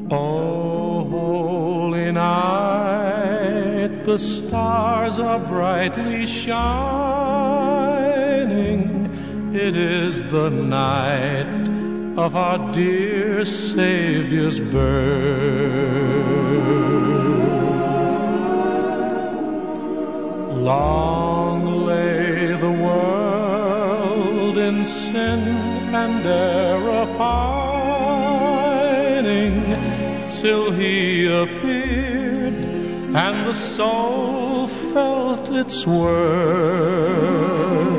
O holy night, the stars are brightly shining. It is the night of our dear Savior's birth. Long lay the world in sin and error pining, till he appeared and the soul felt its worth.